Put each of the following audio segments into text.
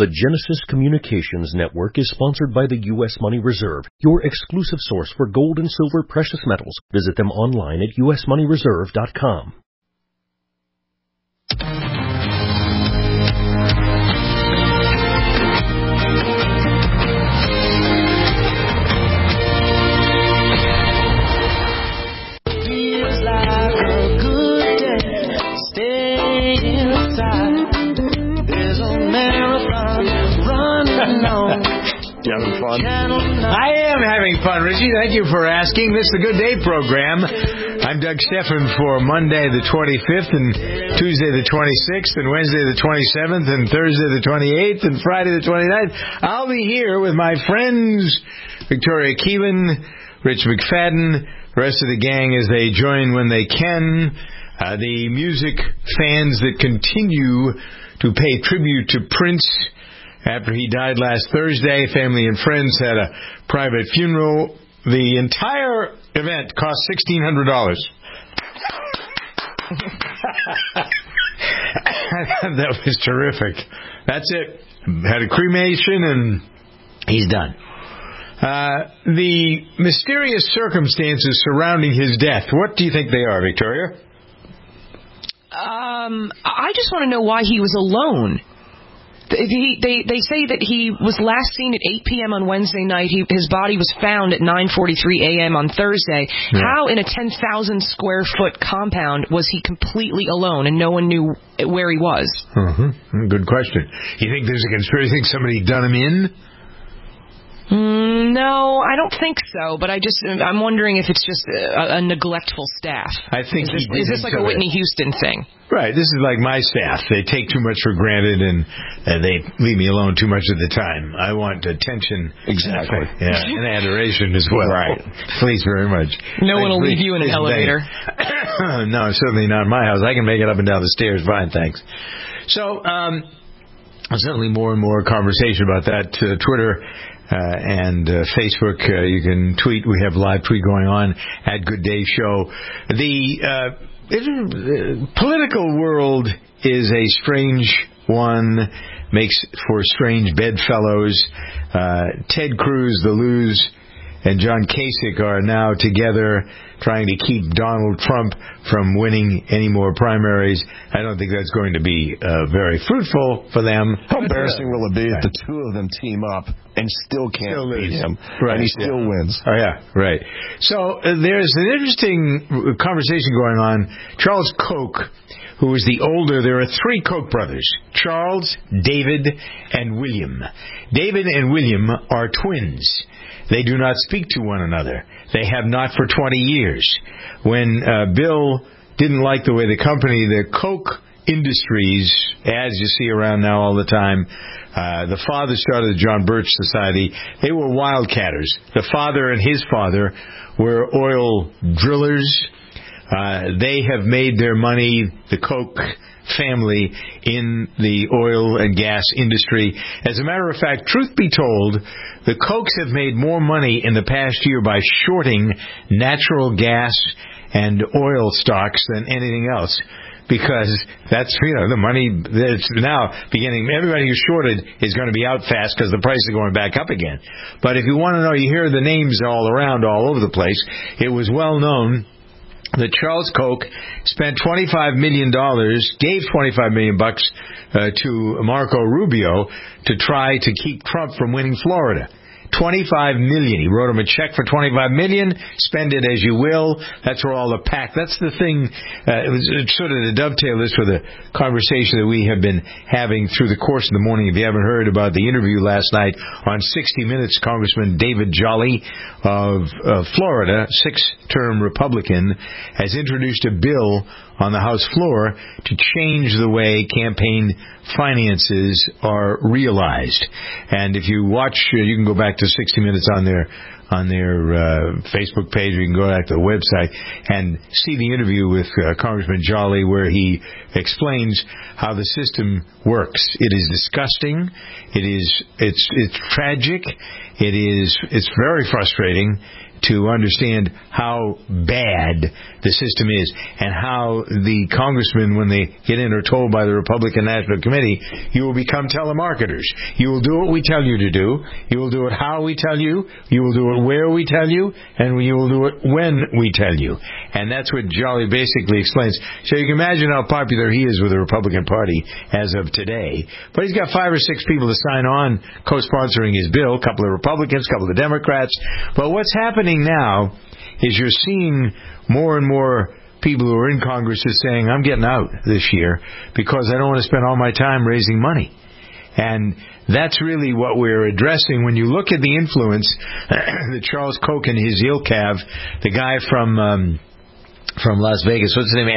The Genesis Communications Network is sponsored by the U.S. Money Reserve, your exclusive source for gold and silver precious metals. Visit them online at usmoneyreserve.com. You having fun? I am having fun, Richie. Thank you for asking. This is the Good Day program. I'm Doug Stephan for Monday the 25th and Tuesday the 26th and Wednesday the 27th and Thursday the 28th and Friday the 29th. I'll be here with my friends Victoria Keelan, Rich McFadden, the rest of the gang as they join when they can. The music fans that continue to pay tribute to Prince after he died last Thursday. Family and friends had a private funeral. The entire event cost $1,600. That was terrific. That's it. Had a cremation and he's done. The mysterious circumstances surrounding his death, what do you think they are, Victoria? I just want to know why he was alone. They say that he was last seen at 8 p.m. on Wednesday night. His body was found at 9:43 a.m. on Thursday. Yeah. How in a 10,000 square foot compound was he completely alone and no one knew where he was? Good question. You think there's a conspiracy? Think somebody done him in? No, I don't think so, but I'm wondering if it's just a neglectful staff. I think is this like a Whitney Houston thing? Right, this is like my staff. They take too much for granted and they leave me alone too much of the time. I want attention. Exactly. Yeah, and adoration as well. Right. Please very much. No one will leave you in an elevator. No, certainly not in my house. I can make it up and down the stairs fine, thanks. So, certainly more and more conversation about that. Twitter and Facebook, you can tweet. We have live tweet going on at Good Day Show. The political world is a strange one, makes for strange bedfellows. Ted Cruz, the Luz, and John Kasich are now together trying to keep Donald Trump from winning any more primaries. I don't think that's going to be very fruitful for them. How embarrassing will it be if the two of them team up and still can't beat him, right, and he still wins? Oh, yeah, right. So there's an interesting conversation going on. Charles Koch, who is the older, there are three Koch brothers, Charles, David, and William. David and William are twins. They do not speak to one another. They have not for 20 years. When Bill didn't like the way the company, the Koch Industries, as you see around now all the time, the father started the John Birch Society. They were wildcatters. The father and his father were oil drillers. They have made their money, the Koch family, in the oil and gas industry. As a matter of fact, truth be told, the Kochs have made more money in the past year by shorting natural gas and oil stocks than anything else. Because that's, the money that's now beginning. Everybody who's shorted is going to be out fast because the price is going back up again. But if you want to know, you hear the names all around, all over the place. It was well known that Charles Koch spent $25 million, gave $25 million to Marco Rubio to try to keep Trump from winning Florida. $25 million. He wrote him a check for $25 million. Spend it as you will. That's where all the pack. That's the thing. It's sort of to dovetail this with a conversation that we have been having through the course of the morning. If you haven't heard about the interview last night on 60 Minutes, Congressman David Jolly of Florida, six-term Republican, has introduced a bill on the House floor to change the way campaign finances are realized. And if you watch, you can go back to 60 Minutes on their Facebook page. You can go back to the website and see the interview with Congressman Jolly, where he explains how the system works. It is disgusting. It's tragic. It's very frustrating to understand how bad the system is and how the congressmen, when they get in, are told by the Republican National Committee, you will become telemarketers. You will do what we tell you to do. You will do it how we tell you. You will do it where we tell you. And you will do it when we tell you. And that's what Jolly basically explains. So you can imagine how popular he is with the Republican Party as of today. But he's got 5 or 6 people to sign on co-sponsoring his bill, a couple of Republicans, a couple of Democrats. But what's happening now is you're seeing more and more people who are in Congress is saying, I'm getting out this year because I don't want to spend all my time raising money. And that's really what we're addressing. When you look at the influence that Charles Koch and his Ilkav, the guy from Las Vegas, what's his name,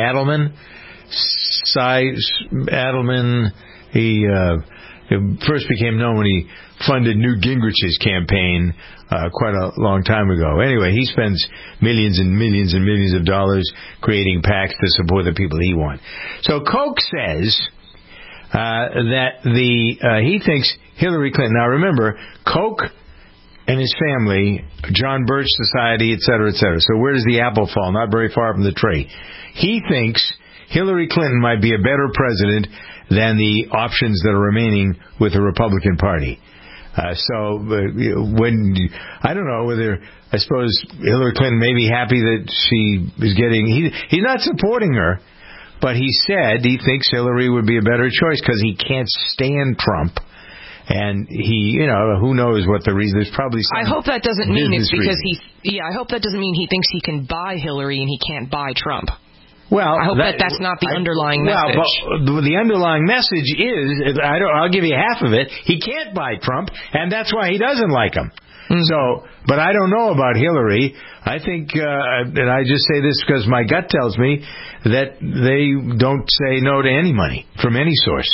Adelman, he first became known when he funded Newt Gingrich's campaign quite a long time ago. Anyway, he spends millions and millions and millions of dollars creating PACs to support the people he wants. So Koch says that he thinks Hillary Clinton. Now remember, Koch and his family, John Birch Society, et cetera, et cetera. So where does the apple fall? Not very far from the tree. He thinks Hillary Clinton might be a better president than the options that are remaining with the Republican Party. When I don't know whether, I suppose Hillary Clinton may be happy that she is getting. He's not supporting her, but he said he thinks Hillary would be a better choice because he can't stand Trump. And he, who knows what the reason. There's probably some. I hope that doesn't mean it's because reason. I hope that doesn't mean he thinks he can buy Hillary and he can't buy Trump. Well, I hope that's not the underlying message. Well, but the underlying message is, I'll give you half of it. He can't buy Trump, and that's why he doesn't like him. Mm-hmm. So, but I don't know about Hillary. I think, and I just say this because my gut tells me that they don't say no to any money from any source.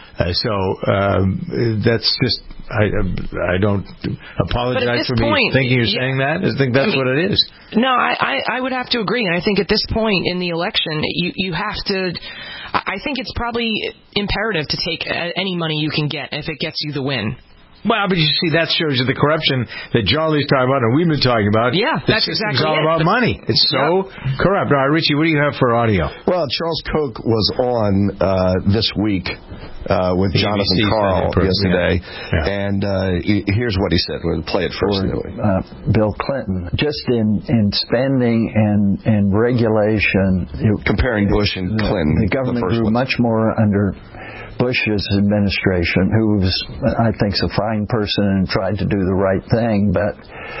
That's just, I don't apologize for me thinking you're saying that. I think that's what it is. No, I would have to agree. And I think at this point in the election, you have to, I think it's probably imperative to take any money you can get if it gets you the win. Well, but you see, that shows you the corruption that Jolly's talking about and we've been talking about. Yeah, that's exactly it. It's all about money. It's so corrupt. All right, Richie, what do you have for audio? Well, Charles Koch was on this week with Jonathan Karl yesterday, and here's what he said. We'll play it first. Bill Clinton, just in spending and regulation. Comparing Bush and Clinton. The government grew much more under Bush's administration, who was, I think, a fine person and tried to do the right thing, but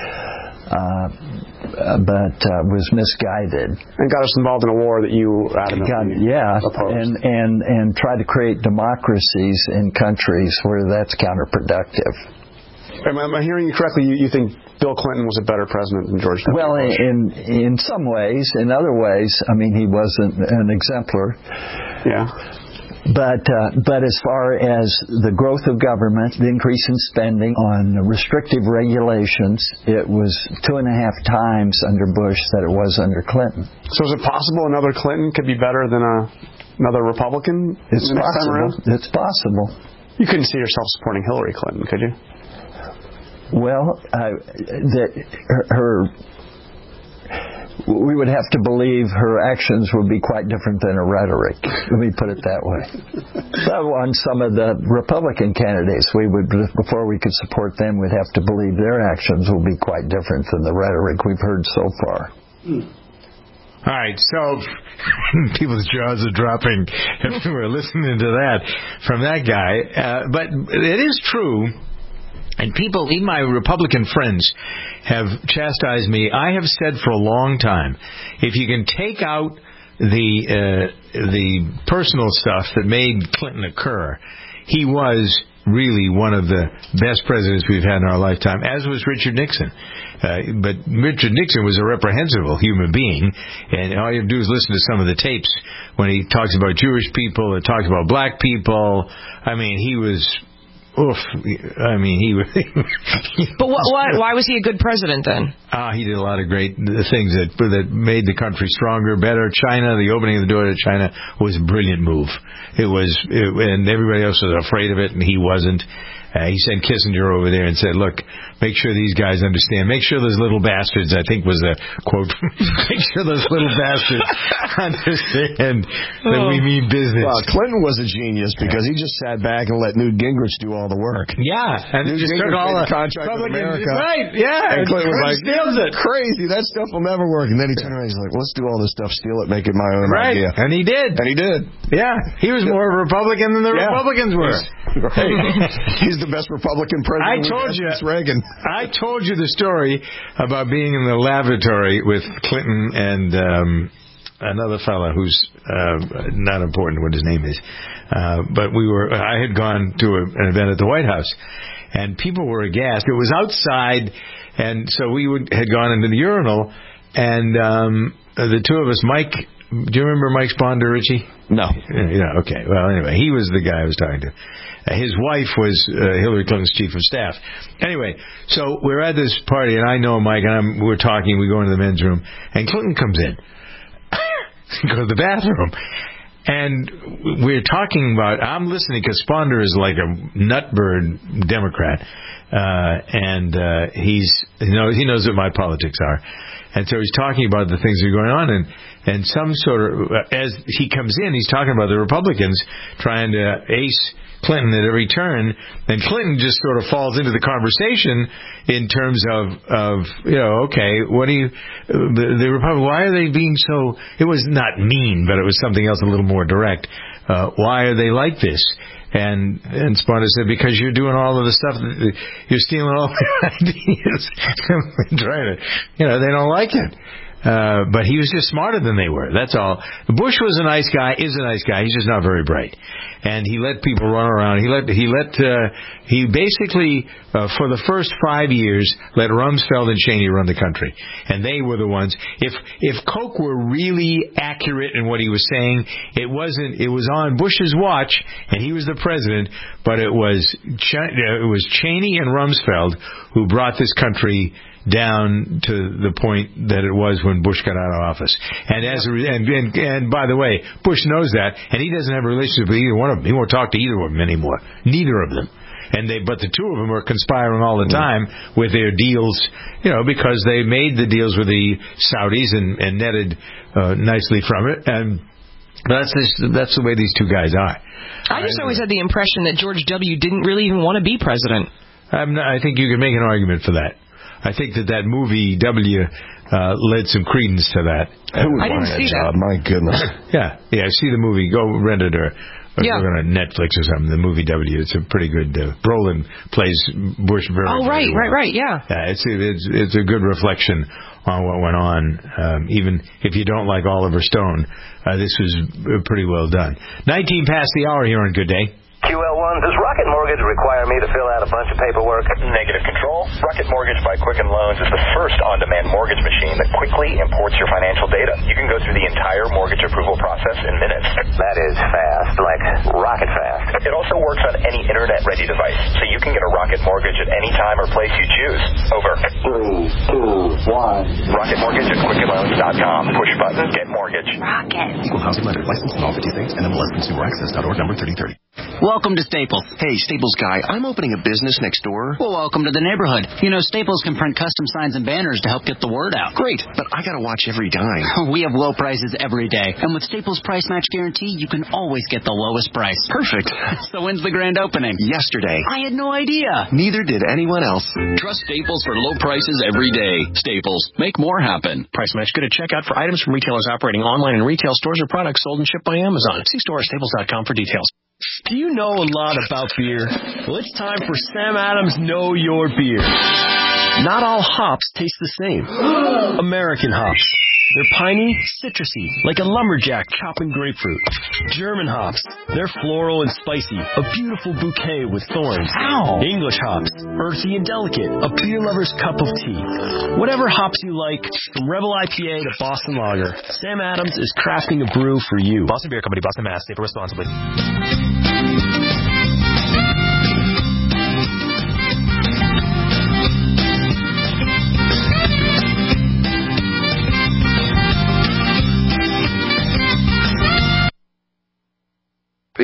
was misguided and got us involved in a war that you adamantly opposed. and tried to create democracies in countries where that's counterproductive. Am I hearing you correctly? You think Bill Clinton was a better president than George W. Well, Bush? in some ways. In other ways, I mean, he wasn't an exemplar. Yeah. But as far as the growth of government, the increase in spending on restrictive regulations, it was 2.5 times under Bush that it was under Clinton. So is it possible another Clinton could be better than another Republican? It's possible. It's possible. You couldn't see yourself supporting Hillary Clinton, could you? Well, we would have to believe her actions would be quite different than her rhetoric. Let me put it that way. So on some of the Republican candidates, before we could support them, we'd have to believe their actions will be quite different than the rhetoric we've heard so far. All right, so people's jaws are dropping if we're listening to that from that guy. But it is true. And people, even my Republican friends, have chastised me. I have said for a long time, if you can take out the personal stuff that made Clinton occur, he was really one of the best presidents we've had in our lifetime, as was Richard Nixon. But Richard Nixon was a reprehensible human being, and all you have to do is listen to some of the tapes when he talks about Jewish people, and talks about black people. I mean, he was... Oof! I mean, he. But why was he a good president then? He did a lot of great things that made the country stronger, better. China, the opening of the door to China was a brilliant move. And everybody else was afraid of it, and he wasn't. He sent Kissinger over there and said, look, make sure these guys understand. Make sure those little bastards, I think was a quote, make sure those little bastards understand that we mean business. Well, Clinton was a genius because he just sat back and let Newt Gingrich do all the work. Yeah, and Newt just Gingrich took all the contract with America. Right, yeah. And Clinton was like, steals it. Crazy, that stuff will never work. And then he turned around and he's like, let's do all this stuff, steal it, make it my own idea. And he did. And he did. Yeah, he was more of a Republican than the Republicans were. He's the best Republican president since Reagan. I told you the story about being in the lavatory with Clinton and another fellow who's not important what his name is. But I had gone to an event at the White House, and people were aghast. It was outside, and so we had gone into the urinal, and the two of us, Mike, do you remember Mike Sponder, Richie? No. Yeah, okay. Well, anyway, he was the guy I was talking to. His wife was Hillary Clinton's chief of staff. Anyway, so we're at this party, and I know Mike, and we're talking. We go into the men's room, and Clinton comes in. Go to the bathroom. And we're talking about, I'm listening because Sponder is like a nutbird Democrat. And he knows what my politics are. And so he's talking about the things that are going on, and some sort of, as he comes in, he's talking about the Republicans trying to ace Clinton at every turn, and Clinton just sort of falls into the conversation in terms of okay, what do you, the Republicans, why are they being so, it was not mean, but it was something else a little more direct. Why are they like this? And Sponder said, because you're doing all of the stuff, you're stealing all their ideas. Trying to, they don't like it. But he was just smarter than they were. That's all. Bush was a nice guy, is a nice guy. He's just not very bright. And he let people run around. He basically, for the first 5 years, let Rumsfeld and Cheney run the country. And they were the ones. If Koch were really accurate in what he was saying, it was on Bush's watch, and he was the president, but it was Cheney and Rumsfeld who brought this country down to the point that it was when Bush got out of office. And and by the way, Bush knows that, and he doesn't have a relationship with either one of them. He won't talk to either of them anymore. Neither of them. But the two of them are conspiring all the time with their deals, because they made the deals with the Saudis and netted nicely from it. And that's the way these two guys are. I just always had the impression that George W. didn't really even want to be president. I think you can make an argument for that. I think that movie W led some credence to that. I didn't see that. My goodness. Yeah. See the movie. Go rent it or go on Netflix or something. The movie W. It's a pretty good. Brolin plays Bush very. Oh, right, very well. right. Yeah. It's a good reflection on what went on. Even if you don't like Oliver Stone, this was pretty well done. 19 past the hour here on Good Day. QL1, does Rocket Mortgage require me to fill out a bunch of paperwork? Negative control. Rocket Mortgage by Quicken Loans is the first on-demand mortgage machine that quickly imports your financial data. You can go through the entire mortgage approval process in minutes. That is fast, like rocket fast. It also works on any internet-ready device, so you can get a Rocket Mortgage at any time or place you choose. Over. 3, 2, 1. Rocket Mortgage at QuickenLoans.com. Push button, get mortgage. Rocket. Equal housing lender. Licensed in all 50 states. NMLS Consumer Access.org number 3030. Welcome to Staples. Hey, Staples guy, I'm opening a business next door. Well, welcome to the neighborhood. Staples can print custom signs and banners to help get the word out. Great, but I gotta watch every dime. We have low prices every day. And with Staples Price Match Guarantee, you can always get the lowest price. Perfect. So when's the grand opening? Yesterday. I had no idea. Neither did anyone else. Trust Staples for low prices every day. Staples. Make more happen. Price Match good at checkout for items from retailers operating online in retail stores or products sold and shipped by Amazon. See store at staples.com for details. Do you know a lot about beer? Well, it's time for Sam Adams Know Your Beer. Not all hops taste the same. American hops. They're piney, citrusy, like a lumberjack chopping grapefruit. German hops. They're floral and spicy, a beautiful bouquet with thorns. Ow. English hops. Earthy and delicate, a beer lover's cup of tea. Whatever hops you like, from Rebel IPA to Boston Lager, Sam Adams is crafting a brew for you. Boston Beer Company, Boston, Mass. Save responsibly.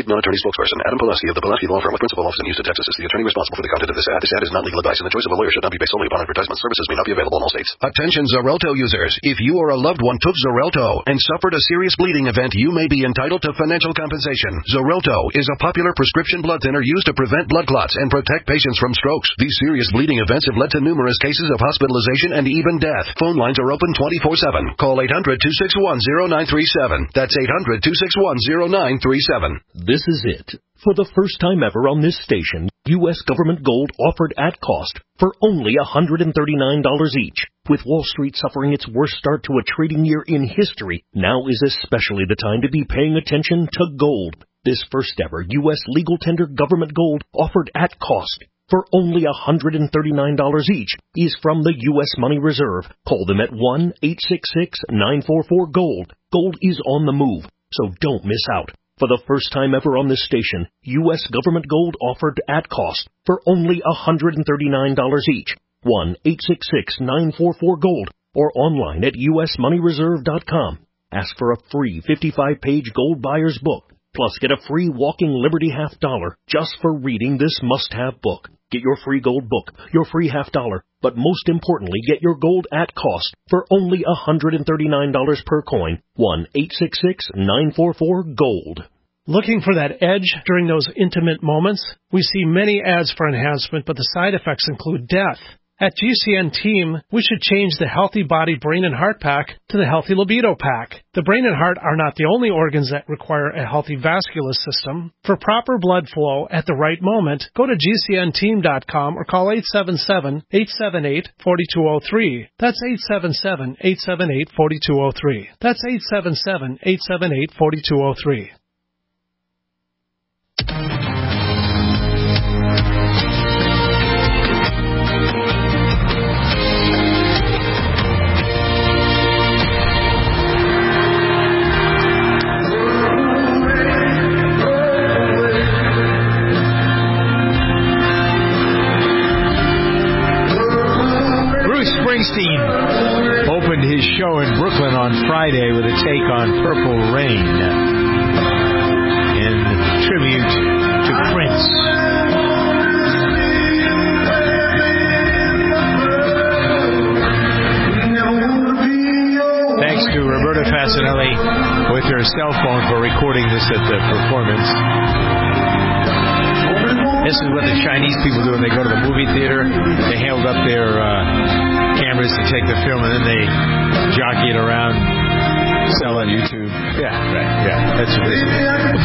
non-attorney spokesperson. Adam Pulaski of the Pulaski Law Firm with principal office in Houston, Texas is the attorney responsible for the content of this ad. This ad is not legal advice, and the choice of a lawyer should not be based solely upon advertisement. Services may not be available in all states. Attention Xarelto users. If you or a loved one took Xarelto and suffered a serious bleeding event, you may be entitled to financial compensation. Xarelto is a popular prescription blood thinner used to prevent blood clots and protect patients from strokes. These serious bleeding events have led to numerous cases of hospitalization and even death. Phone lines are open 24/7. Call 800-261-0937. That's 800-261-0937. This is it. For the first time ever on this station, U.S. government gold offered at cost for only $139 each. With Wall Street suffering its worst start to a trading year in history, now is especially the time to be paying attention to gold. This first ever U.S. legal tender government gold offered at cost for only $139 each is from the U.S. Money Reserve. Call them at 1-866-944-GOLD. Gold is on the move, so don't miss out. For the first time ever on this station, U.S. government gold offered at cost for only $139 each. 1-866-944-GOLD or online at usmoneyreserve.com. Ask for a free 55-page gold buyer's book. Plus, get a free Walking Liberty $50 just for reading this must-have book. Get your free gold book, your free $50, but most importantly, get your gold at cost for only $139 per coin. 1-866-944-GOLD. Looking for that edge during those intimate moments? We see many ads for enhancement, but the side effects include death. At GCN Team, we should change the Healthy Body, Brain, and Heart Pack to the Healthy Libido Pack. The brain and heart are not the only organs that require a healthy vascular system. For proper blood flow at the right moment, go to GCNteam.com or call 877-878-4203. That's 877-878-4203. That's 877-878-4203. Springsteen opened his show in Brooklyn on Friday with a take on Purple Rain in tribute to Prince. Thanks to Roberta Fasanelli with her cell phone for recording this at the performance. This is what the Chinese people do when they go to the movie theater. They held up their cameras to take the film, and then they jockey it around, sell it on YouTube. Yeah, right. Yeah, that's what they do.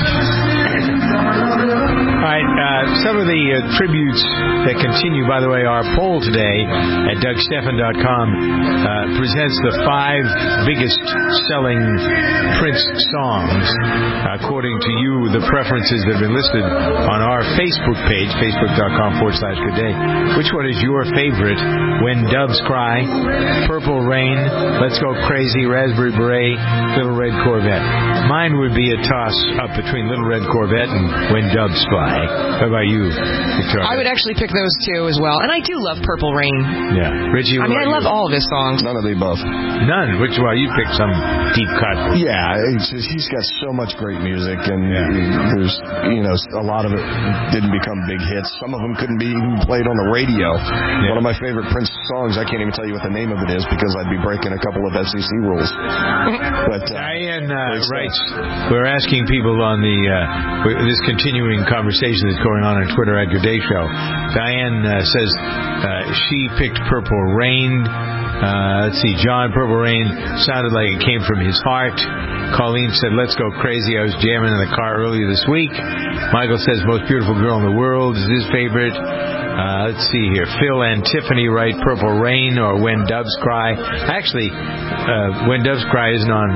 All right, some of the tributes that continue, by the way, our poll today at DougStephan.com presents the 5 biggest selling Prince songs, according to you, the preferences that have been listed on our Facebook page, facebook.com/Good Day. Which one is your favorite? When Doves Cry, Purple Rain, Let's Go Crazy, Raspberry Beret, Little Red Corvette. Mine would be a toss-up between Little Red Corvette and When Doves Fly. How about you, Victoria? I would actually pick those two as well. And I do love Purple Rain. Yeah. Richie, I love all of his songs. None of the above. None? Which one? You picked some deep cut. Yeah, he's got so much great music, and there's, a lot of it didn't become big hits. Some of them couldn't be even played on the radio. Yeah. One of my favorite Prince songs, I can't even tell you what the name of it is because I'd be breaking a couple of FCC rules. But Diane writes, we're asking people on this continuing conversation that's going on Twitter at Good Day Show. Diane says she picked Purple Rain. Let's see, John, Purple Rain sounded like it came from his heart. Colleen said, Let's Go Crazy. I was jamming in the car earlier this week. Michael says, Most Beautiful Girl in the World is his favorite. Let's see here. Phil and Tiffany write Purple Rain or When Doves Cry. Actually, When Doves Cry isn't on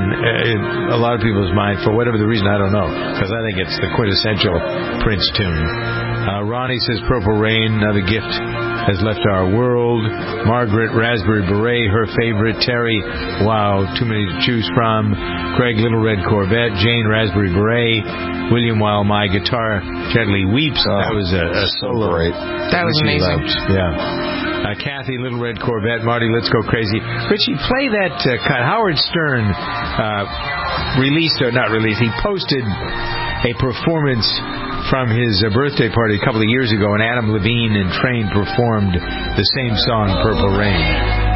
a lot of people's mind for whatever the reason, I don't know, because I think it's the quintessential Prince tune. Ronnie says Purple Rain, another gift has left our world. Margaret, Raspberry Beret, her favorite. Terry, wow, too many to choose from. Craig, Little Red Corvette. Jane, Raspberry Beret. William, While My Guitar Gently Weeps. That was a solo. Great. That was amazing. Yeah. Kathy, Little Red Corvette. Marty, Let's Go Crazy. Richie, play that cut. Howard Stern he posted a performance from his birthday party a couple of years ago, and Adam Levine and Train performed the same song, Purple Rain.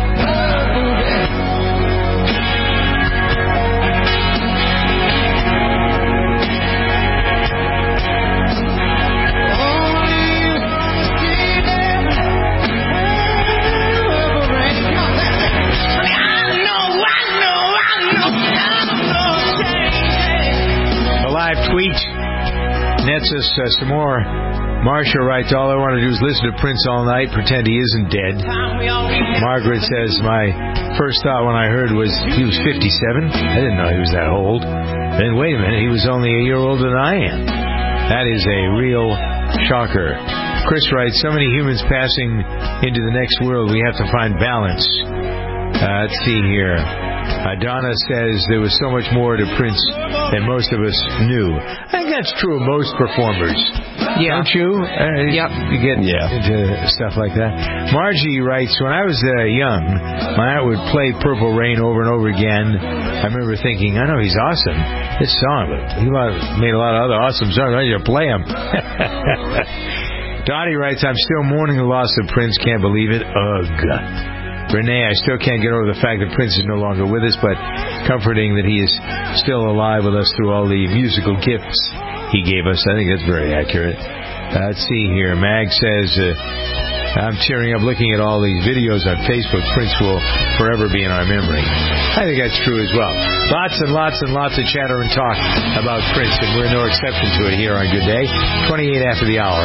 Tweet nets us some more. Marcia writes, all I want to do is listen to Prince all night, pretend he isn't dead. Margaret says, my first thought when I heard was he was 57. I didn't know he was that old. Then wait a minute, he was only a year older than I am. That is a real shocker. Chris writes, so many humans passing into the next world, we have to find balance. Let's see here. Donna says there was so much more to Prince than most of us knew. I think that's true of most performers. Yeah. Don't you? Yep. You get into stuff like that. Margie writes, when I was young, my aunt would play Purple Rain over and over again. I remember thinking, I know he's awesome. This song, but he made a lot of other awesome songs. I need to play them. Dottie writes, I'm still mourning the loss of Prince. Can't believe it. Ugh. Renee, I still can't get over the fact that Prince is no longer with us, but comforting that he is still alive with us through all the musical gifts he gave us. I think that's very accurate. Let's see here. Mag says, I'm tearing up looking at all these videos on Facebook. Prince will forever be in our memory. I think that's true as well. Lots and lots and lots of chatter and talk about Prince, and we're no exception to it here on Good Day. 28 after the hour.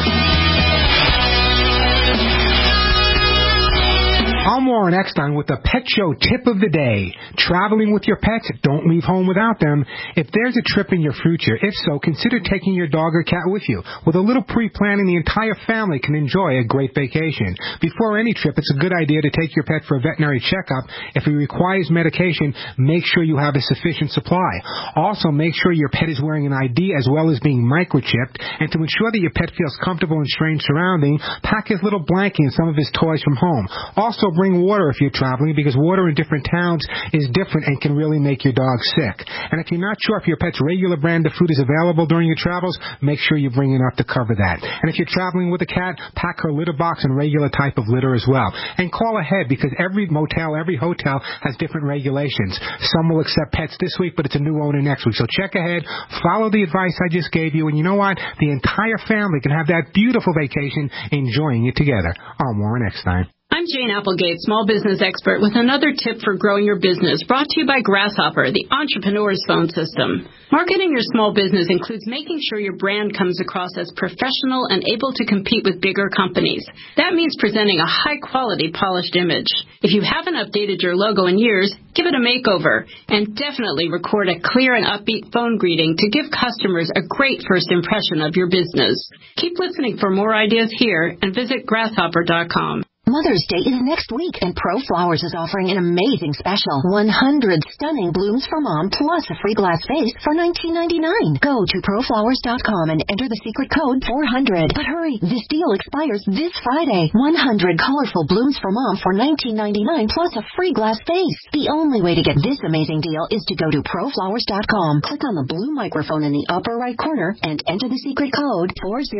I'm Warren Eckstein with the Pet Show Tip of the Day. Traveling with your pets, don't leave home without them. If there's a trip in your future, if so, consider taking your dog or cat with you. With a little pre-planning, the entire family can enjoy a great vacation. Before any trip, it's a good idea to take your pet for a veterinary checkup. If he requires medication, make sure you have a sufficient supply. Also, make sure your pet is wearing an ID as well as being microchipped. And to ensure that your pet feels comfortable in strange surroundings, pack his little blankie and some of his toys from home. Also, bring water if you're traveling, because water in different towns is different and can really make your dog sick. And if you're not sure if your pet's regular brand of food is available during your travels, make sure you bring enough to cover that. And if you're traveling with a cat, pack her litter box and regular type of litter as well. And call ahead, because every motel, every hotel has different regulations. Some will accept pets this week, but it's a new owner next week. So check ahead, follow the advice I just gave you, and you know what? The entire family can have that beautiful vacation enjoying it together. I'm Warren Eckstein. I'm Jane Applegate, small business expert, with another tip for growing your business, brought to you by Grasshopper, the entrepreneur's phone system. Marketing your small business includes making sure your brand comes across as professional and able to compete with bigger companies. That means presenting a high-quality, polished image. If you haven't updated your logo in years, give it a makeover. And definitely record a clear and upbeat phone greeting to give customers a great first impression of your business. Keep listening for more ideas here and visit grasshopper.com. Mother's Day is next week, and ProFlowers is offering an amazing special. 100 stunning blooms for Mom plus a free glass vase for $19.99. Go to ProFlowers.com and enter the secret code 400. But hurry, this deal expires this Friday. 100 colorful blooms for Mom for $19.99 plus a free glass vase. The only way to get this amazing deal is to go to ProFlowers.com. Click on the blue microphone in the upper right corner and enter the secret code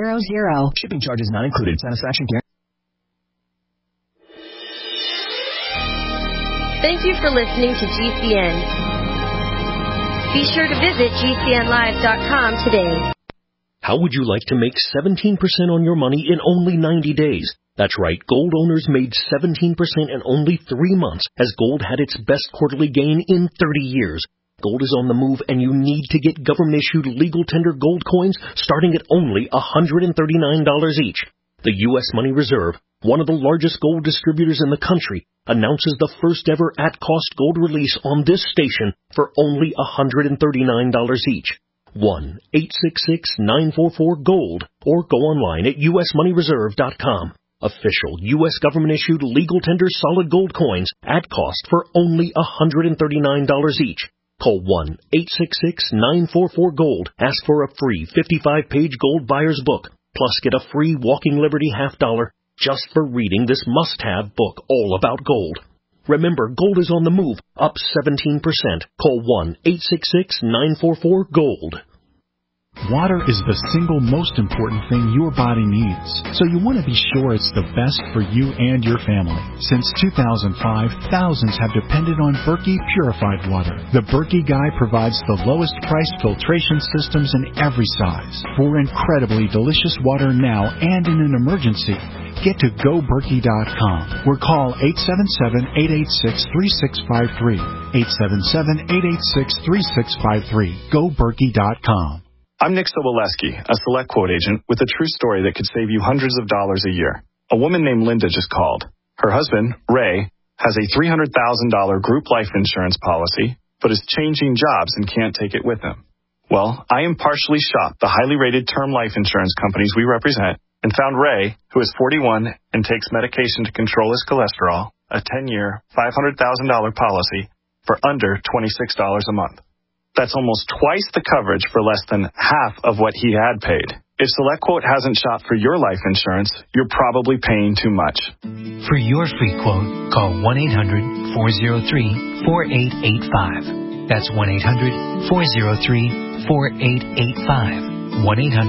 400. Shipping charges not included. Satisfaction guarantee. Thank you for listening to GCN. Be sure to visit GCNlive.com today. How would you like to make 17% on your money in only 90 days? That's right, gold owners made 17% in only 3 months, as gold had its best quarterly gain in 30 years. Gold is on the move, and you need to get government-issued legal tender gold coins starting at only $139 each. The U.S. Money Reserve, one of the largest gold distributors in the country, announces the first ever at-cost gold release on this station for only $139 each. 1-866-944-GOLD or go online at usmoneyreserve.com. Official U.S. government-issued legal tender solid gold coins at cost for only $139 each. Call 1-866-944-GOLD. Ask for a free 55-page gold buyer's book. Plus, get a free Walking Liberty $50 just for reading this must-have book all about gold. Remember, gold is on the move, up 17%. Call 1-866-944-GOLD. Water is the single most important thing your body needs, so you want to be sure it's the best for you and your family. Since 2005, thousands have depended on Berkey purified water. The Berkey Guy provides the lowest priced filtration systems in every size. For incredibly delicious water now and in an emergency, get to GoBerkey.com or call 877-886-3653. 877-886-3653. GoBerkey.com. I'm Nick Soboleski, a Select Quote agent with a true story that could save you hundreds of dollars a year. A woman named Linda just called. Her husband, Ray, has a $300,000 group life insurance policy, but is changing jobs and can't take it with him. Well, I impartially shopped the highly rated term life insurance companies we represent and found Ray, who is 41 and takes medication to control his cholesterol, a 10-year, $500,000 policy for under $26 a month. That's almost twice the coverage for less than half of what he had paid. If SelectQuote hasn't shopped for your life insurance, you're probably paying too much. For your free quote, call 1-800-403-4885. That's 1-800-403-4885.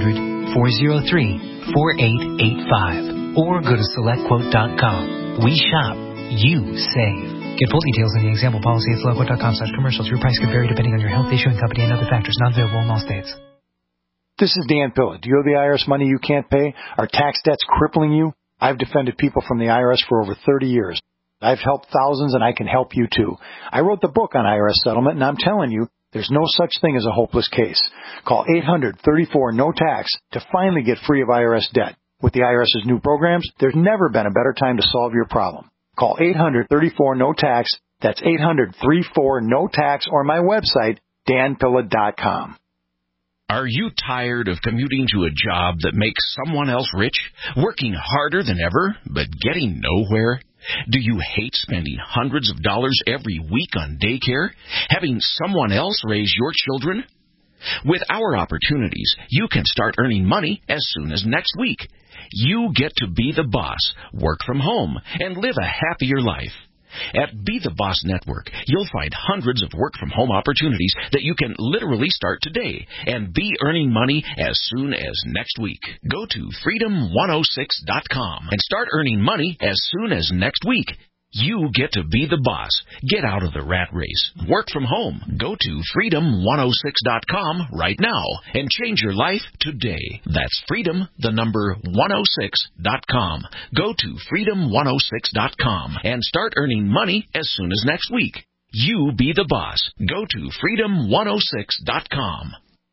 1-800-403-4885. Or go to SelectQuote.com. We shop, you save. Get full details in the example policy at SelectQuote.com/commercials. Your price could vary depending on your health, issuing company, and other factors. Not available in all states. This is Dan Pilla. Do you owe the IRS money you can't pay? Are tax debts crippling you? I've defended people from the IRS for over 30 years. I've helped thousands, and I can help you too. I wrote the book on IRS settlement, and I'm telling you, there's no such thing as a hopeless case. Call 800-34-NO-TAX to finally get free of IRS debt. With the IRS's new programs, there's never been a better time to solve your problem. Call 800-34-NO-TAX. That's 800-34-NO-TAX, or my website, danpilla.com. Are you tired of commuting to a job that makes someone else rich, working harder than ever, but getting nowhere? Do you hate spending hundreds of dollars every week on daycare, having someone else raise your children? With our opportunities, you can start earning money as soon as next week. You get to be the boss, work from home, and live a happier life. At Be the Boss Network, you'll find hundreds of work-from-home opportunities that you can literally start today and be earning money as soon as next week. Go to freedom106.com and start earning money as soon as next week. You get to be the boss. Get out of the rat race. Work from home. Go to freedom106.com right now and change your life today. That's freedom106.com. Go to freedom106.com and start earning money as soon as next week. You be the boss. Go to freedom106.com.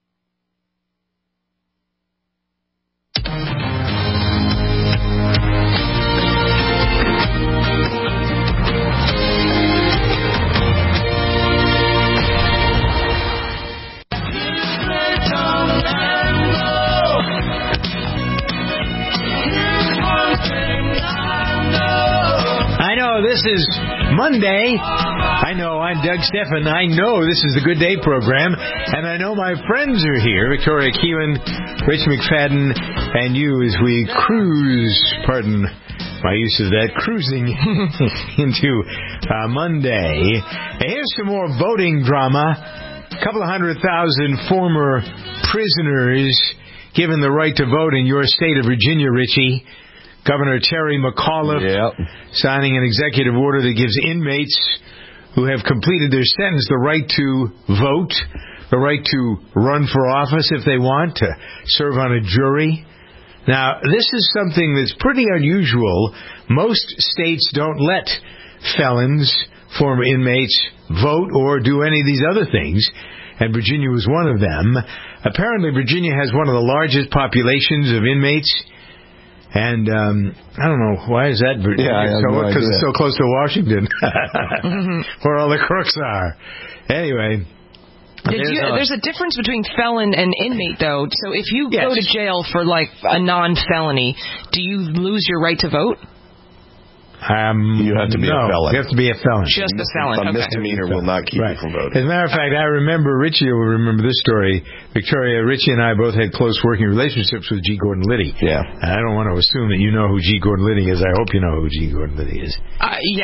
I know this is Monday. I know I'm Doug Stephan. I know this is the Good Day program. And I know my friends are here. Victoria Keelan, Rich McFadden, and you as we cruise, pardon my use of that, cruising into Monday. Here's some more voting drama. A couple of 100,000 former prisoners given the right to vote in your state of Virginia, Richie. Governor Terry McAuliffe signing an executive order that gives inmates who have completed their sentence the right to vote, the right to run for office if they want, to serve on a jury. Now, this is something that's pretty unusual. Most states don't let felons, former inmates, vote or do any of these other things, and Virginia was one of them. Apparently, Virginia has one of the largest populations of inmates. And I don't know, why is that Virginia? Because it's so close to Washington, where all the crooks are. Anyway. There's a difference between felon and inmate, though. So if you go to jail for, like, a non-felony, do you lose your right to vote? You have to be a felon. You have to be a felon. Just a felon. A misdemeanor will not keep you from voting. As a matter of fact, I remember, Richie will remember this story. Victoria, Richie and I both had close working relationships with G. Gordon Liddy. Yeah. And I don't want to assume that you know who G. Gordon Liddy is. I hope you know who G. Gordon Liddy is. Yes.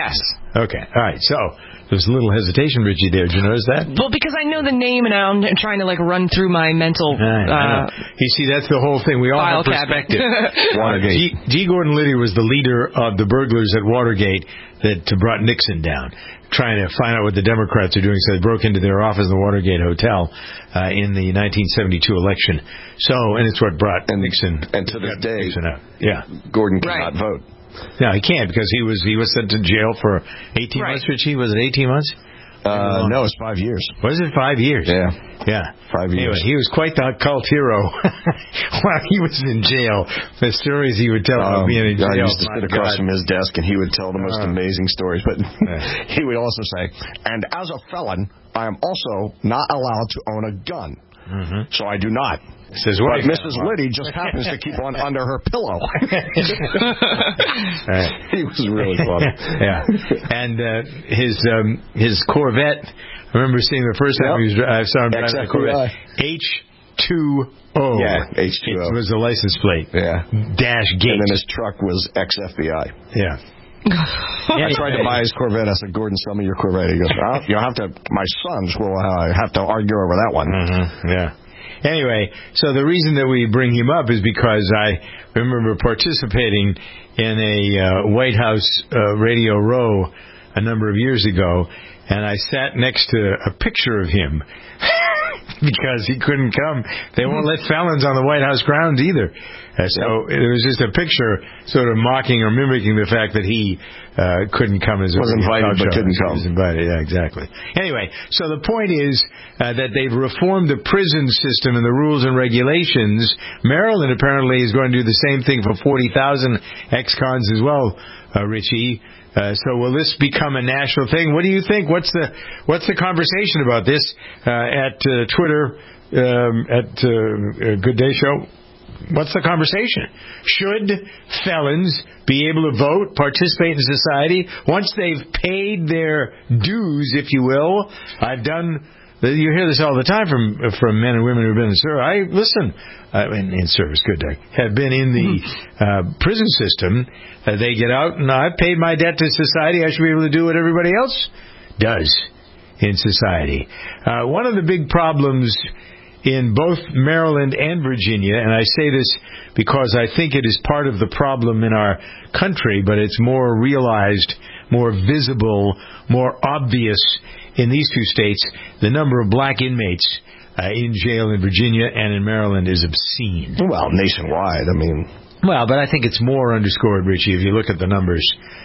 Okay. All right. So there's a little hesitation, Richie, there. Did you notice that? Well, because I know the name and I'm trying to run through my mental. You see, that's the whole thing. We all have perspective. Watergate. G. Gordon Liddy was the leader of the burglars at Watergate that brought Nixon down, trying to find out what the Democrats are doing. So they broke into their office in the Watergate Hotel in the 1972 election. And it's what brought Nixon. And to this day, Gordon cannot vote. No, he can't because he was sent to jail for 18 months, Richie? Was it 18 months? No, it's 5 years. Was it 5 years? Yeah. 5 years. Anyway, he was quite the cult hero while he was in jail. The stories he would tell about being in jail. I used to sit across from his desk, and he would tell the most amazing stories. But he would also say, and as a felon, I am also not allowed to own a gun. So I do not. But Mrs. Liddy just happens to keep one under her pillow. He was really funny. And his Corvette, I remember seeing the first time I saw him driving a Corvette. H2O. Yeah, H2O. It was the license plate. Dash gate. And then his truck was ex-FBI. I tried to buy his Corvette. I said, Gordon, sell me your Corvette. He goes, you'll have to, my sons will have to argue over that one. Anyway, so the reason that we bring him up is because I remember participating in a White House Radio Row a number of years ago, and I sat next to a picture of him because he couldn't come. They won't let felons on the White House grounds either. So it was just a picture sort of mocking or mimicking the fact that he couldn't come as a was invited but couldn't come. He was invited, exactly. Anyway, so the point is that they've reformed the prison system and the rules and regulations. Maryland apparently is going to do the same thing for 40,000 ex-cons as well, Richie. So will this become a national thing? What do you think? What's the conversation about this at Twitter at Good Day Show? What's the conversation? Should felons be able to vote, participate in society once they've paid their dues, if you will? You hear this all the time from men and women who've been in service. In service, good day, have been in the prison system. They get out, and I've paid my debt to society. I should be able to do what everybody else does in society. One of the big problems in both Maryland and Virginia, and I say this because I think it is part of the problem in our country, but it's more realized, more visible, more obvious in these two states. The number of black inmates in jail in Virginia and in Maryland is obscene. Well, nationwide, I mean. Well, but I think it's more underscored, Richie, if you look at the numbers.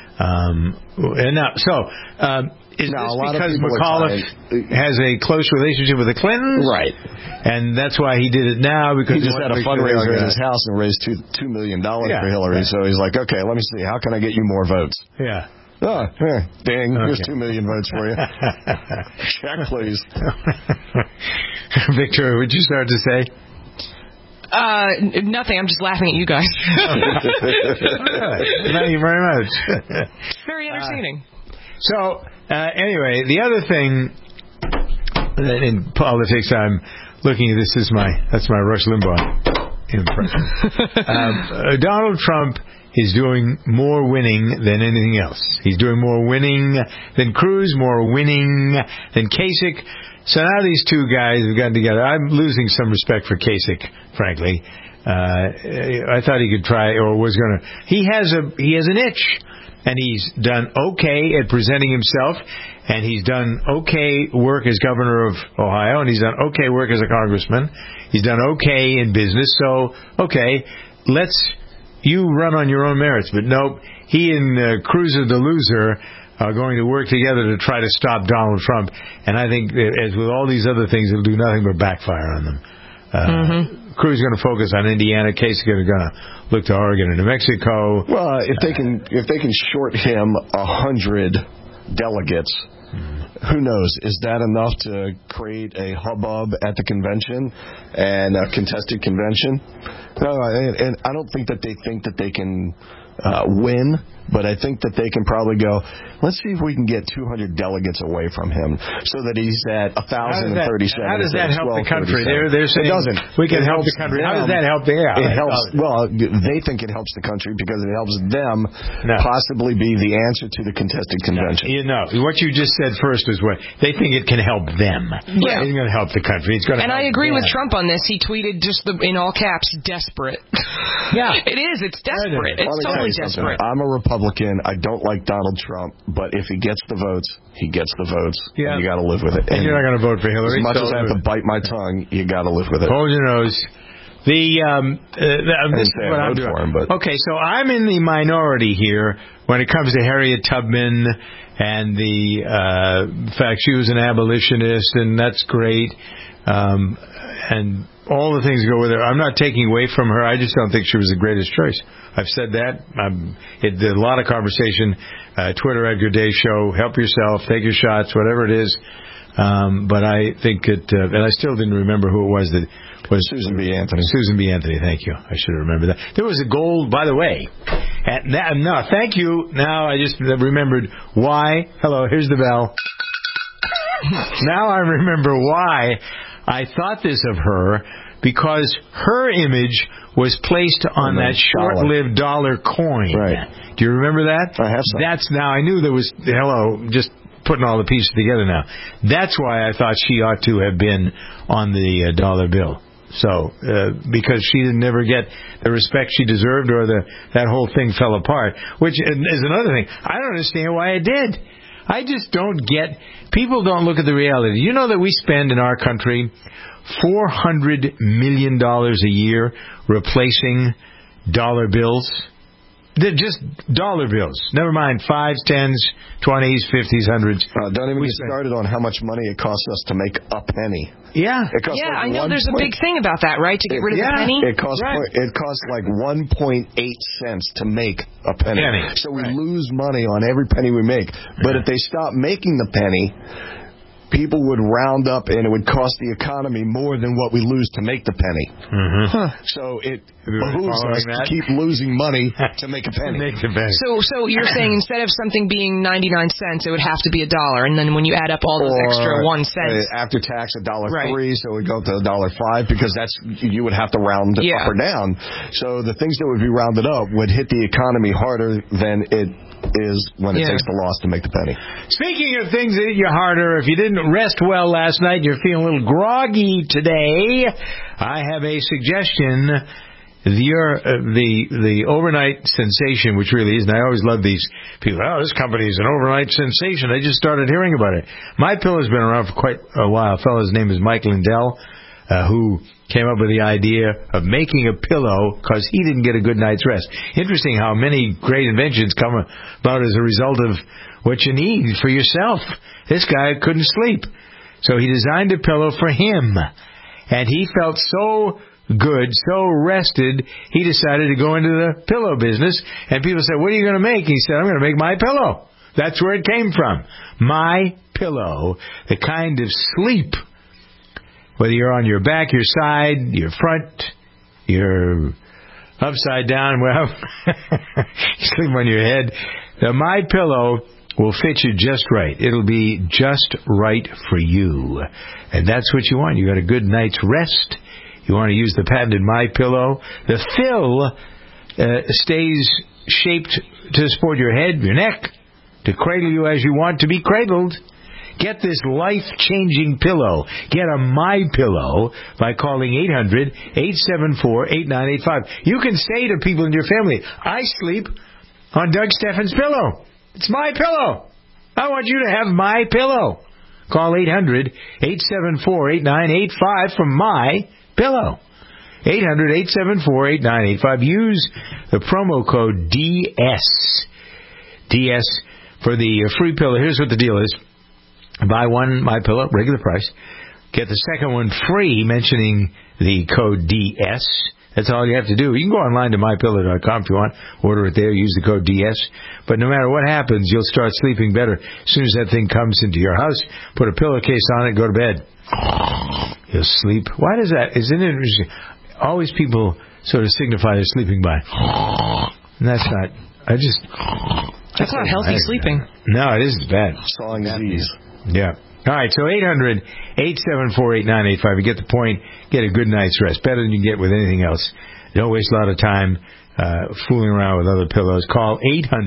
Is this because McAuliffe has a close relationship with the Clintons? Right. And that's why he did it now, because he just had a fundraiser in his house and raised $2 million for Hillary. So he's like, okay, let me see. How can I get you more votes? Yeah. Oh, dang, here's 2 million votes for you. Check, please. Victoria, would you start to say? Nothing. I'm just laughing at you guys. Thank you very much. Very entertaining. Anyway, the other thing that in politics I'm looking at, that's my Rush Limbaugh impression. Donald Trump is doing more winning than anything else. He's doing more winning than Cruz, more winning than Kasich. So now these two guys have gotten together. I'm losing some respect for Kasich, frankly. I thought he could try, or was going to. He has an itch, and he's done okay at presenting himself, and he's done okay work as governor of Ohio, and he's done okay work as a congressman. He's done okay in business. So, okay, you run on your own merits. But nope, he and Cruz the loser are going to work together to try to stop Donald Trump. And I think, as with all these other things, it'll do nothing but backfire on them. Cruz is going to focus on Indiana. Kasich is going to look to Oregon and New Mexico. Well, if they can short him 100 delegates, who knows? Is that enough to create a hubbub at the convention and a contested convention? No, and I don't think that they can win, but I think that they can probably go, let's see if we can get 200 delegates away from him so that he's at 1,037. How does that help the country? They're saying it doesn't. We can help the country. How does that help them? It helps. Well, they think it helps the country because it helps them possibly be the answer to the contested convention. What you just said first is what they think it can help them. Yeah. It's going to help the country. It's going to. And I agree with Trump on this. He tweeted just in all caps, desperate. Yeah. It is. It's desperate. It's totally desperate. I'm a Republican. I don't like Donald Trump, but if he gets the votes, he gets the votes. Yeah. And you got to live with it. And you're not going to vote for Hillary. As much as I have to bite my tongue, you got to live with it. Hold your nose. Okay, so I'm in the minority here when it comes to Harriet Tubman and the fact she was an abolitionist, and that's great. And all the things go with her. I'm not taking away from her. I just don't think she was the greatest choice. I've said that. It did a lot of conversation. Twitter Edgar Day show. Help yourself. Take your shots. Whatever it is. But I think it. And I still didn't remember who it was that was Susan B. Anthony. Susan B. Anthony. Thank you. I should have remembered that. There was a gold, by the way. Thank you. Now I just remembered why. Hello. Here's the bell. Now I remember why I thought this of her, because her image was placed on that short-lived dollar coin. Right. Do you remember that? I have some. That's now. I knew there was. Just putting all the pieces together now. That's why I thought she ought to have been on the dollar bill. So, because she didn't ever get the respect she deserved, or that whole thing fell apart. Which is another thing. I don't understand why it did. I just don't get. People don't look at the reality. You know that we spend in our country $400 million a year replacing dollar bills? They're just dollar bills. Never mind 5s, 10s, 20s, 50s, 100s. Don't even get started on how much money it costs us to make a penny. Yeah. I know there's a big thing about that, right? To get rid of the penny? It costs like 1.8 cents to make a penny. So we lose money on every penny we make. But if they stop making the penny, people would round up and it would cost the economy more than what we lose to make the penny. So it behooves us to keep losing money to make a penny. So you're saying instead of something being 99 cents, it would have to be $1, and then when you add up all those extra 1 cent. After tax, $1.03, so it would go to $1.05, because you would have to round it up or down. So the things that would be rounded up would hit the economy harder than it is when it takes the loss to make the penny. Speaking of things that hit you harder, if you didn't rest well last night, you're feeling a little groggy today, I have a suggestion. The overnight sensation, which really is, and I always love these people, this company is an overnight sensation. I just started hearing about it. MyPillow's been around for quite a while. A fellow, his name is Mike Lindell, who came up with the idea of making a pillow because he didn't get a good night's rest. Interesting how many great inventions come about as a result of what you need for yourself. This guy couldn't sleep, so he designed a pillow for him, and he felt so good, so rested, he decided to go into the pillow business. And people said, what are you going to make? He said, I'm going to make MyPillow. That's where it came from. MyPillow, the kind of sleep, whether you're on your back, your side, your front, your upside down, well, you sleep on your head. The MyPillow will fit you just right. It'll be just right for you. And that's what you want. You got a good night's rest. You want to use the patented MyPillow. The fill stays shaped to support your head, your neck, to cradle you as you want to be cradled. Get this life-changing pillow. Get a MyPillow by calling 800-874-8985. You can say to people in your family, I sleep on Doug Steffens' pillow. It's MyPillow. I want you to have MyPillow. Call 800-874-8985 from MyPillow. 800-874-8985. Use the promo code DS. DS for the free pillow. Here's what the deal is. Buy one MyPillow, regular price. Get the second one free, mentioning the code DS. That's all you have to do. You can go online to MyPillow.com if you want. Order it there. Use the code DS. But no matter what happens, you'll start sleeping better. As soon as that thing comes into your house, put a pillowcase on it, go to bed. You'll sleep. Why does that? Isn't it interesting? Always people So to signify they're sleeping by. And that's not... That's not healthy sleeping. No, it isn't bad. Song Z's. Yeah. All right, so 800-874-8985. You get the point. Get a good night's rest. Better than you get with anything else. Don't waste a lot of time fooling around with other pillows. Call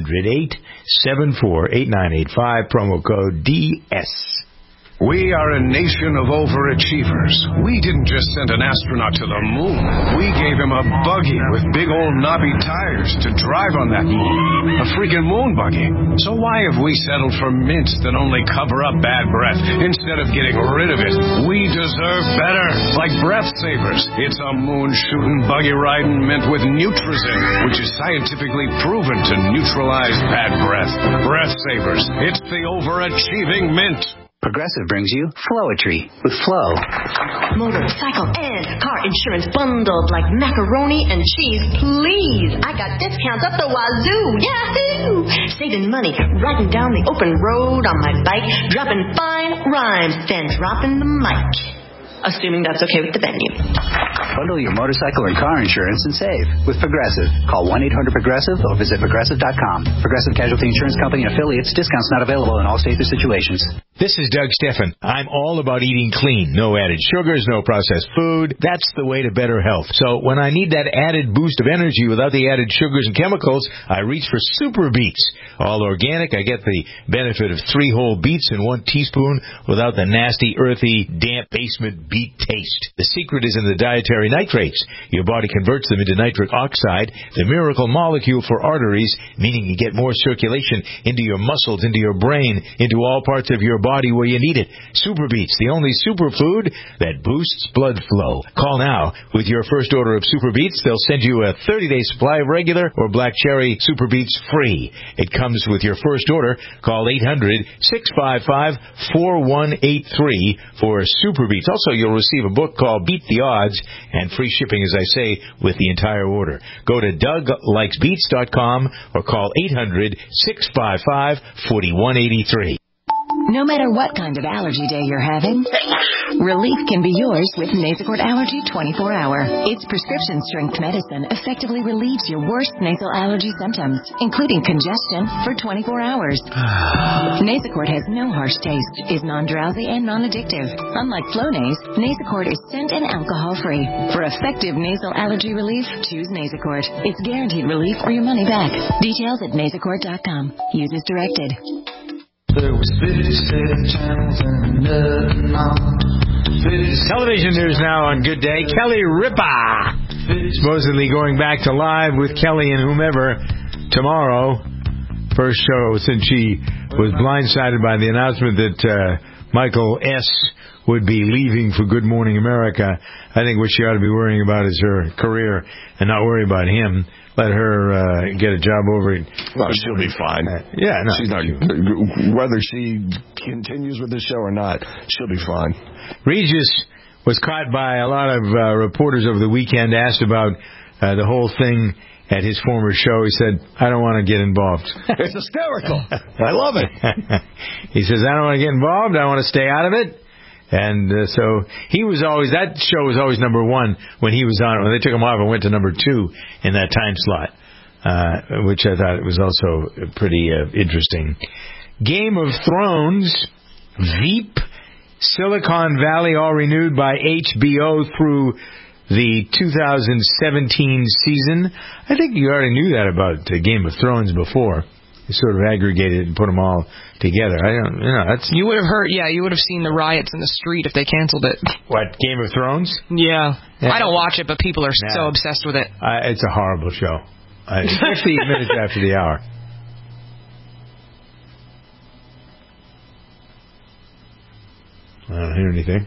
800-874-8985. Promo code DS. We are a nation of overachievers. We didn't just send an astronaut to the moon. We gave him a buggy with big old knobby tires to drive on that moon. A freaking moon buggy. So why have we settled for mints that only cover up bad breath instead of getting rid of it? We deserve better. Like Breath Savers. It's a moon-shooting, buggy-riding mint with Nutrizin, which is scientifically proven to neutralize bad breath. Breath Savers. It's the overachieving mint. Progressive brings you Flowetry with Flow. Motorcycle and car insurance bundled like macaroni and cheese, please. I got discounts up the wazoo. Yahoo! Saving money, riding down the open road on my bike, dropping fine rhymes, then dropping the mic. Assuming that's okay with the venue. Bundle your motorcycle and car insurance and save with Progressive. Call 1-800-PROGRESSIVE or visit Progressive.com. Progressive Casualty Insurance Company and affiliates. Discounts not available in all states or situations. This is Doug Steffen. I'm all about eating clean. No added sugars, no processed food. That's the way to better health. So when I need that added boost of energy without the added sugars and chemicals, I reach for Super Beets. All organic. I get the benefit of 3 whole beets in 1 teaspoon without the nasty, earthy, damp basement beet taste. The secret is in the dietary nitrates. Your body converts them into nitric oxide, the miracle molecule for arteries, meaning you get more circulation into your muscles, into your brain, into all parts of your body where you need it. Super Beets, the only superfood that boosts blood flow. Call now. With your first order of Super Beets, they'll send you a 30-day supply of regular or black cherry Super Beets free. It comes with your first order. Call 800-655-4183 for Super Beets. Also, you'll receive a book called Beat the Odds and free shipping, as I say, with the entire order. Go to DougLikesBeats.com or call 800-655-4183. No matter what kind of allergy day you're having, relief can be yours with Nasacort Allergy 24-Hour. Its prescription-strength medicine effectively relieves your worst nasal allergy symptoms, including congestion, for 24 hours. Nasacort has no harsh taste, is non-drowsy, and non-addictive. Unlike Flonase, Nasacort is scent and alcohol-free. For effective nasal allergy relief, choose Nasacort. It's guaranteed relief or your money back. Details at Nasacort.com. Use as directed. There was 57 channels and television news now on Good Day. Kelly Ripa supposedly going back to live with Kelly and whomever tomorrow. First show since she was blindsided by the announcement that Michael S. would be leaving for Good Morning America. I think what she ought to be worrying about is her career and not worry about him. Let her get a job over it. Well, she'll be fine. Yeah, no. She's not. Whether she continues with the show or not, she'll be fine. Regis was caught by a lot of reporters over the weekend, asked about the whole thing at his former show. He said, I don't want to get involved. It's hysterical. I love it. He says, I don't want to get involved. I want to stay out of it. And so he was always, that show was always number 1 when he was on it. When they took him off, it went to number 2 in that time slot, which I thought was also pretty interesting. Game of Thrones, Veep, Silicon Valley, all renewed by HBO through the 2017 season. I think you already knew that about Game of Thrones before. They sort of aggregated and put them all together. You would have heard, you would have seen the riots in the street if they canceled it. What, Game of Thrones? Yeah. I don't watch it, but people are so obsessed with it. It's a horrible show, especially minutes after the hour. I don't hear anything.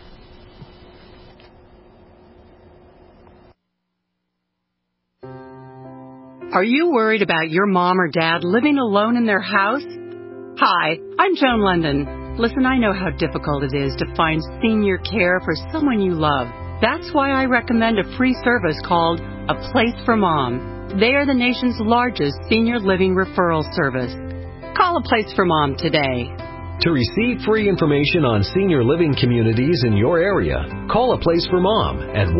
Are you worried about your mom or dad living alone in their house? Hi, I'm Joan London. Listen, I know how difficult it is to find senior care for someone you love. That's why I recommend a free service called A Place for Mom. They are the nation's largest senior living referral service. Call A Place for Mom today. To receive free information on senior living communities in your area, call A Place for Mom at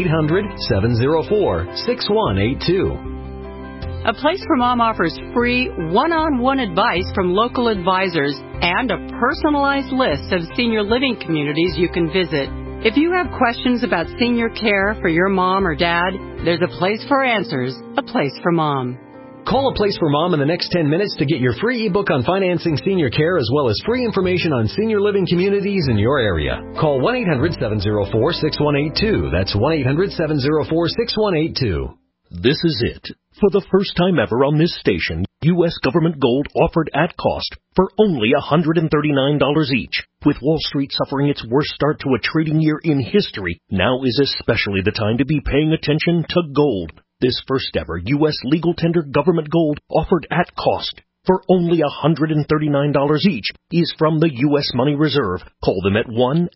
1-800-704-6182. A Place for Mom offers free one-on-one advice from local advisors and a personalized list of senior living communities you can visit. If you have questions about senior care for your mom or dad, there's a place for answers, A Place for Mom. Call A Place for Mom in the next 10 minutes to get your free ebook on financing senior care as well as free information on senior living communities in your area. Call 1-800-704-6182. That's 1-800-704-6182. This is it. For the first time ever on this station, U.S. government gold offered at cost for only $139 each. With Wall Street suffering its worst start to a trading year in history, now is especially the time to be paying attention to gold. This first ever U.S. legal tender government gold offered at cost for only $139 each is from the U.S. Money Reserve. Call them at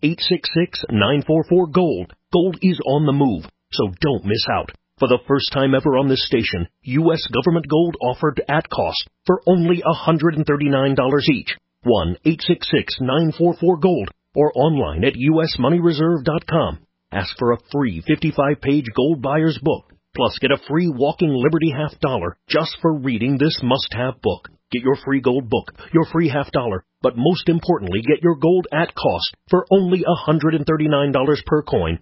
1-866-944-GOLD. Gold is on the move, so don't miss out. For the first time ever on this station, U.S. government gold offered at cost for only $139 each. 1-866-944-GOLD or online at usmoneyreserve.com. Ask for a free 55-page gold buyer's book. Plus, get a free Walking Liberty $50 just for reading this must-have book. Get your free gold book, your free $50, but most importantly, get your gold at cost for only $139 per coin.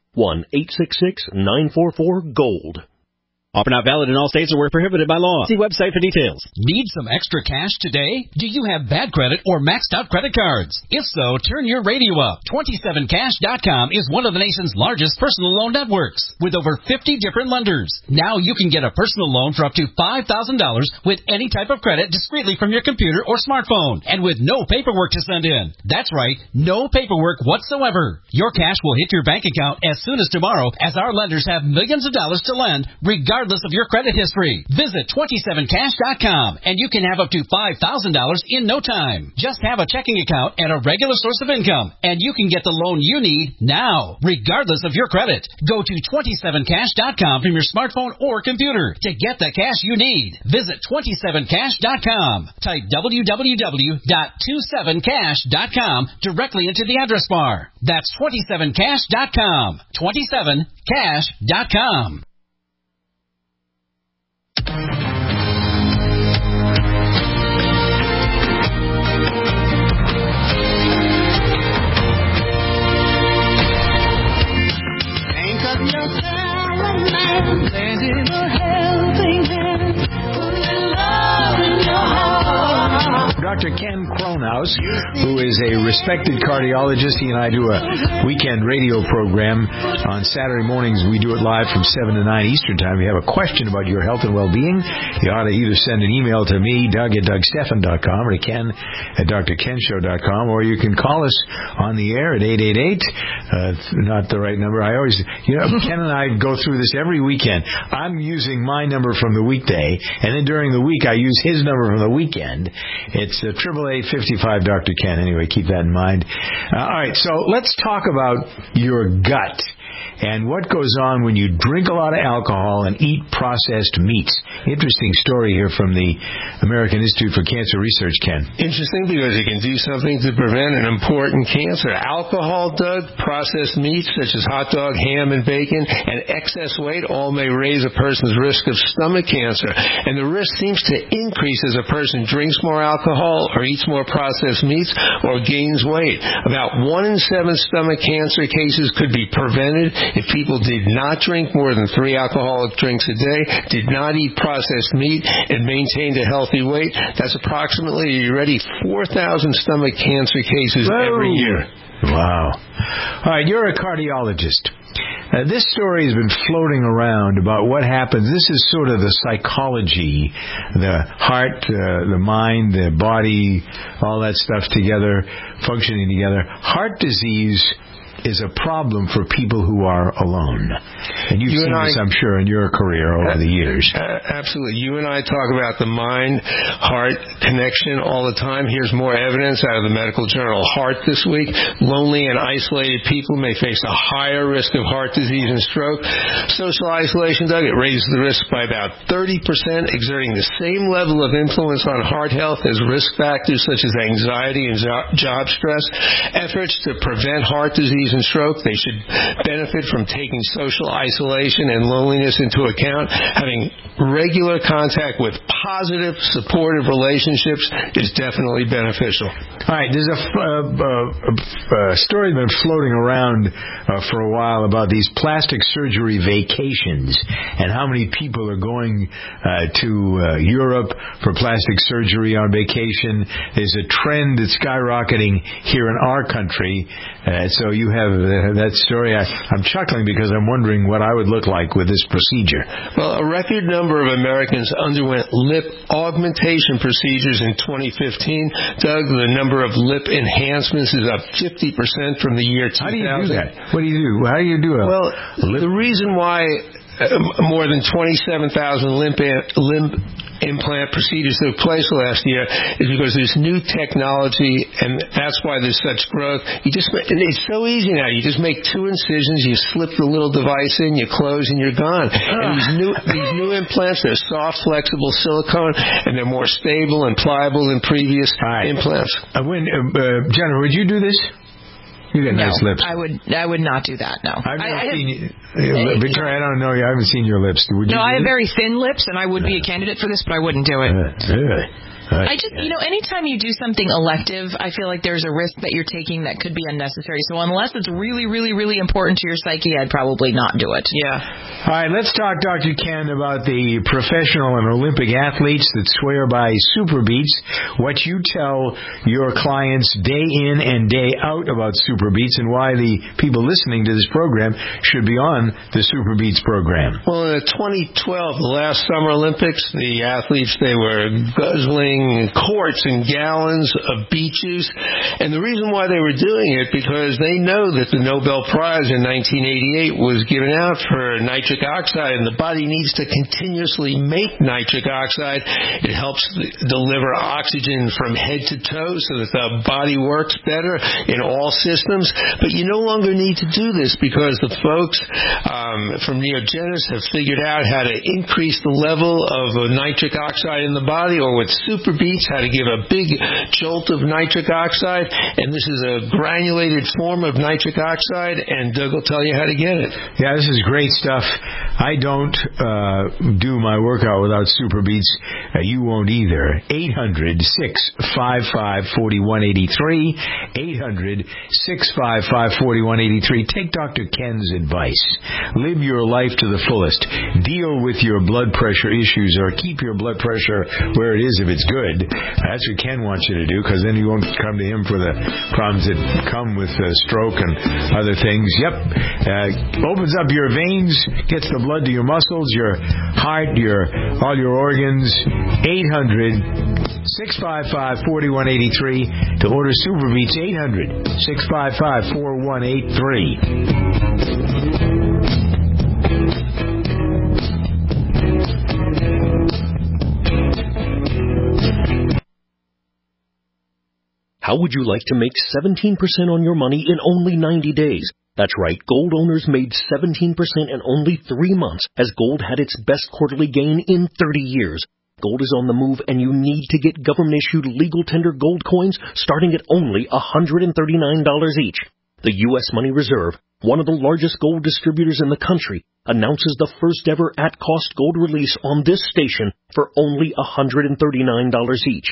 1-866-944-GOLD. Offer not valid in all states or where prohibited by law. See website for details. Need some extra cash today? Do you have bad credit or maxed out credit cards? If so, turn your radio up. 27cash.com is one of the nation's largest personal loan networks with over 50 different lenders. Now you can get a personal loan for up to $5,000 with any type of credit discreetly from your computer or smartphone and with no paperwork to send in. That's right, no paperwork whatsoever. Your cash will hit your bank account as soon as tomorrow as our lenders have millions of dollars to lend regardless of your credit history. Visit 27cash.com and you can have up to $5,000 in no time. Just have a checking account and a regular source of income and you can get the loan you need now, regardless of your credit. Go to 27cash.com from your smartphone or computer to get the cash you need. Visit 27cash.com. Type www.27cash.com directly into the address bar. That's 27cash.com. 27cash.com. Dr. Ken Kronhaus, who is a respected cardiologist. He and I do a weekend radio program on Saturday mornings. We do it live from 7 to 9 Eastern Time. If you have a question about your health and well-being, you ought to either send an email to me, Doug at DougStephan.com, or to Ken at DrKenShow.com, or you can call us on the air at 888. Not the right number. Ken and I go through this every weekend. I'm using my number from the weekday, and then during the week I use his number from the weekend. It's 888-55 Dr. Ken. Anyway, keep that in mind. All right, so let's talk about your gut and what goes on when you drink a lot of alcohol and eat processed meats. Interesting story here from the American Institute for Cancer Research, Ken. Interesting because it can do something to prevent an important cancer. Alcohol, Doug, processed meats such as hot dog, ham, and bacon, and excess weight all may raise a person's risk of stomach cancer. And the risk seems to increase as a person drinks more alcohol or eats more processed meats or gains weight. About 1 in 7 stomach cancer cases could be prevented if people did not drink more than 3 alcoholic drinks a day, did not eat processed meat, and maintained a healthy weight. That's approximately, are you ready, 4,000 stomach cancer cases every year. Wow. All right, you're a cardiologist. This story has been floating around about what happens. This is sort of the psychology, the heart, the mind, the body, all that stuff together, functioning together. Heart disease is a problem for people who are alone. And you've seen this, I'm sure, in your career over the years. Absolutely. You and I talk about the mind-heart connection all the time. Here's more evidence out of the medical journal Heart this week. Lonely and isolated people may face a higher risk of heart disease and stroke. Social isolation, Doug, it raises the risk by about 30%, exerting the same level of influence on heart health as risk factors such as anxiety and job stress. Efforts to prevent heart disease and stroke, they should benefit from taking social isolation and loneliness into account. Having regular contact with positive, supportive relationships is definitely beneficial. All right, there's a story that's been floating around for a while about these plastic surgery vacations and how many people are going to Europe for plastic surgery on vacation. There's a trend that's skyrocketing here in our country. So you have that story. I'm chuckling because I'm wondering what I would look like with this procedure. Well, a record number of Americans underwent lip augmentation procedures in 2015. Doug, the number of lip enhancements is up 50% from the year 2000. How do you do that? What do you do? How do you do a lip? The reason why more than 27,000 limb implant procedures took place last year is because there's new technology, and that's why there's such growth. It's so easy now. You just make 2 incisions, you slip the little device in, you close, and you're gone. And these new implants, they're soft, flexible silicone, and they're more stable and pliable than previous implants. Jennifer, would you do this? You got nice lips. I would not do that. No. I've never seen you. Victoria, I don't know you. I haven't seen your lips. Would you? No, I have very thin lips, and I would be a candidate for this, but I wouldn't do it. Really? I just, anytime you do something elective, I feel like there's a risk that you're taking that could be unnecessary. So unless it's really, really, really important to your psyche, I'd probably not do it. Yeah. All right, let's talk, Dr. Ken, about the professional and Olympic athletes that swear by Super Beats. What you tell your clients day in and day out about Super Beats and why the people listening to this program should be on the Super Beats program. Well, in 2012, the last Summer Olympics, the athletes, they were guzzling quarts and gallons of beet juice. And the reason why they were doing it, because they know that the Nobel Prize in 1988 was given out for nitric oxide, and the body needs to continuously make nitric oxide. It helps deliver oxygen from head to toe so that the body works better in all systems. But you no longer need to do this because the folks from Neogenis have figured out how to increase the level of nitric oxide in the body, or with Super Beats, how to give a big jolt of nitric oxide. And this is a granulated form of nitric oxide, and Doug will tell you how to get it. Yeah, this is great stuff. I don't do my workout without Super Beats. You won't either. 800-655-4183. 800-655-4183. Take Dr. Ken's advice. Live your life to the fullest. Deal with your blood pressure issues, or keep your blood pressure where it is if it's good. That's what Ken wants you to do, because then you won't come to him for the problems that come with stroke and other things. Yep. Opens up your veins, gets the blood to your muscles, your heart, all your organs. 800-655-4183 to order Super Beats. 800-655-4183. How would you like to make 17% on your money in only 90 days? That's right, gold owners made 17% in only 3 months, as gold had its best quarterly gain in 30 years. Gold is on the move, and you need to get government-issued legal tender gold coins starting at only $139 each. The U.S. Money Reserve, one of the largest gold distributors in the country, announces the first-ever at-cost gold release on this station for only $139 each.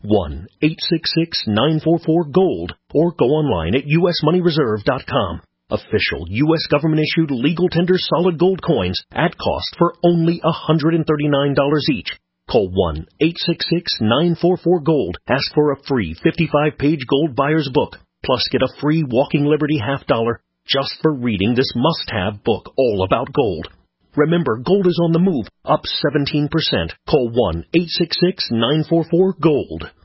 1-866-944-GOLD, or go online at usmoneyreserve.com. Official U.S. government-issued legal tender solid gold coins at cost for only $139 each. Call 1-866-944-GOLD. Ask for a free 55-page gold buyer's book, plus get a free Walking Liberty $50 just for reading this must-have book all about gold. Remember, gold is on the move, up 17%. Call 1-866-944-GOLD.